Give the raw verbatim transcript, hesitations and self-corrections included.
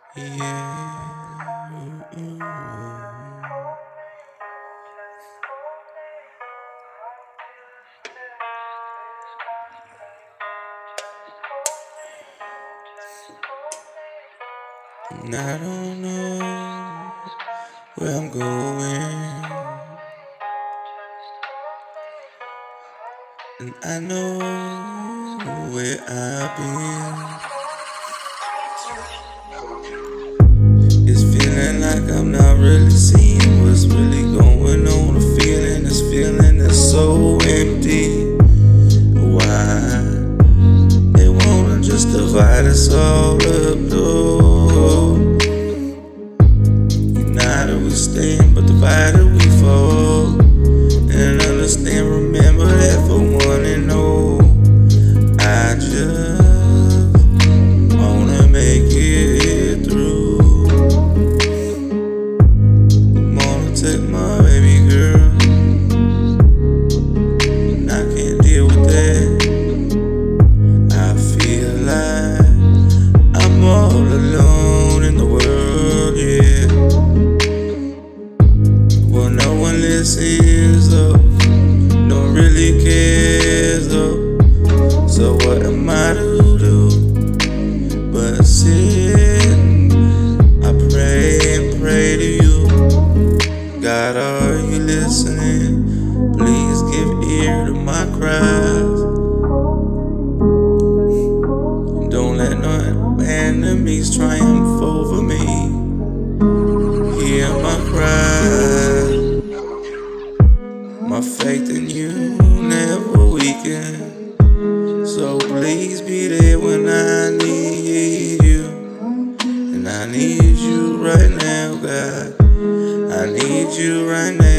Yeah. Mm-mm. And I don't know where I'm going, and I know where I've been. It's feeling like I'm not really seeing what's really going on. A feeling, this feeling that's so empty. Why they wanna just divide us all up, though? United we stand, but divided we fall. And understand, remember that for one and all, I just wanna make it through. Wanna take my baby girl, and I can't deal with that. I feel like I'm all alone in the world, yeah. Well, no one listens though, no one really cares though. So what am I to do but sit? I pray and pray to you. God, are you listening? Please give ear to my cries. Don't let no enemies triumph over me. Hear my cry. My faith in you never weaken. So please be there when I need you. And I need you right now, God. I need you right now.